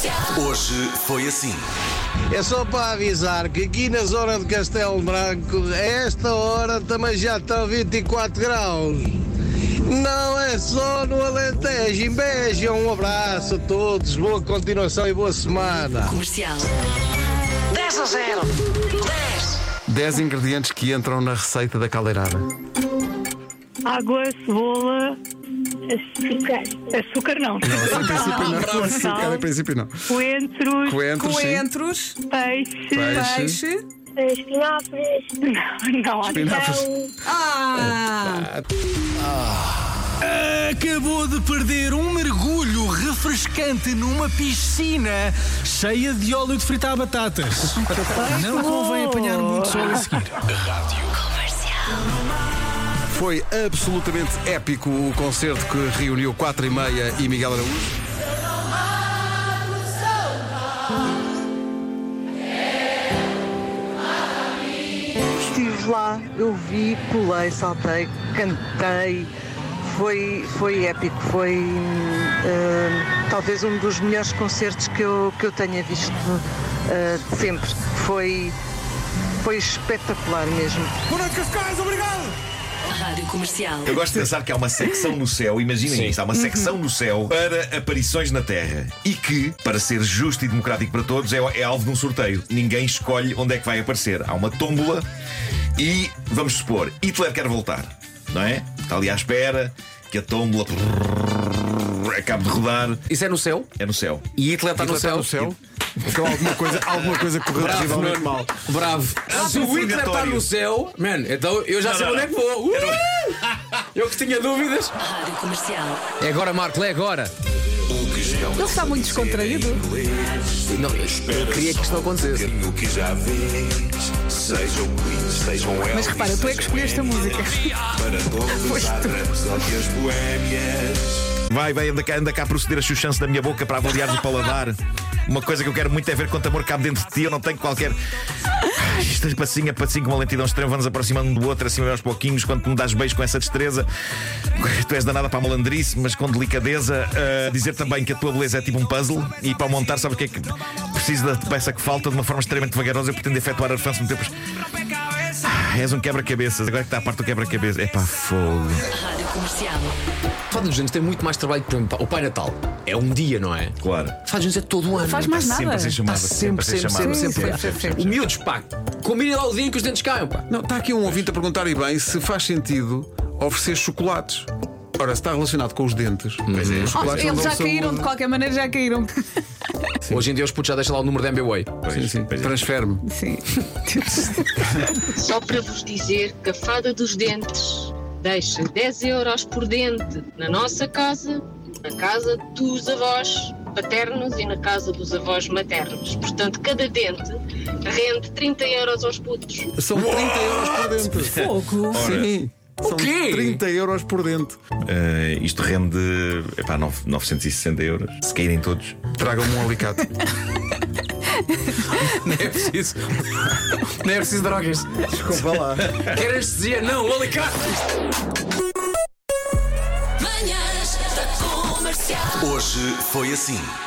Hoje foi assim. É só para avisar que aqui na zona de Castelo Branco, a esta hora também já estão 24 graus. Não é só no Alentejo. Inveja, um abraço a todos, boa continuação e boa semana. Comercial. 10-0. 10 ingredientes que entram na receita da caldeirada. Água, cebola, açúcar não. Açúcar em princípio não. Coentros, sim. peixe. Espinafres. Não, Espinafres. Acabou de perder um mergulho refrescante numa piscina cheia de óleo de fritar batatas. Não convém apanhar muito sol a seguir. Foi absolutamente épico o concerto que reuniu 4:30 e Miguel Araújo. Estive lá, eu vi, pulei, saltei, cantei. Foi épico, foi talvez um dos melhores concertos que eu tenha visto de sempre. Foi espetacular mesmo. Boa noite, Cascais, obrigado! Rádio Comercial. Eu gosto de pensar que há uma secção no céu, imaginem isto, há uma secção no céu para aparições na Terra e que, para ser justo e democrático para todos, é alvo de um sorteio. Ninguém escolhe onde é que vai aparecer. Há uma tómbola e, vamos supor, Hitler quer voltar, não é? Está ali à espera que a tómbola acabe de rodar. Isso é no céu? É no céu. E Hitler está no céu? Então alguma coisa correu terrivelmente mal. Bravo. Se o Hitler está no céu, man, então eu já sei onde é que vou. Eu que tinha dúvidas. Rádio Comercial. É agora, Marco, é agora. Ele está muito descontraído. Não, eu queria que isto não acontecesse. Mas repara, tu é que escolheste a música. Vai, anda cá a proceder a chuchança da minha boca para avaliar o paladar. Uma coisa que eu quero muito é ver quanto amor cabe dentro de ti. Eu não tenho qualquer. Isto é passinho a passinho, com uma lentidão extrema. Vamos aproximando um do outro, assim aos pouquinhos. Quando tu me dás beijos com essa destreza, tu és danada para a malandrice, mas com delicadeza. Dizer também que a tua beleza é tipo um puzzle. E para montar, sabes o que é que preciso da peça que falta? De uma forma extremamente vagarosa, eu pretendo efetuar a refança no tempo. És um quebra-cabeças. Agora que está a parte do quebra-cabeças. É pá, fogo. Rádio Comercial. Fado dos Anos tem muito mais trabalho que, por exemplo, o Pai Natal. É um dia, não é? Claro. Fado dos Anos é todo o ano. Faz mais nada. Sempre a ser chamado. Sempre. O miúdos, pá, combinem lá o dia em que os dentes caiam, pá. Não, está aqui um ouvinte a perguntar, e bem, se faz sentido oferecer chocolates. Ora, se está relacionado com os dentes, os chocolates não Eles dão já caíram, saúde. de qualquer maneira já caíram. Hoje em dia os putos já deixam lá o número da MBWay. Sim. Transfere-me. Sim. Só para vos dizer que a fada dos dentes deixa 10 euros por dente na nossa casa, na casa dos avós paternos e na casa dos avós maternos. Portanto, cada dente rende 30 euros aos putos. São 30 euros por dente. Fogo. Sim. São quê? 30 euros por dente. Isto rende 960 euros. Se caírem todos. Tragam-me um alicate. Não é preciso. Não é preciso drogas. Desculpa lá. Quer anestesia? Não, o alicate. Manhãs da Comercial. Hoje foi assim.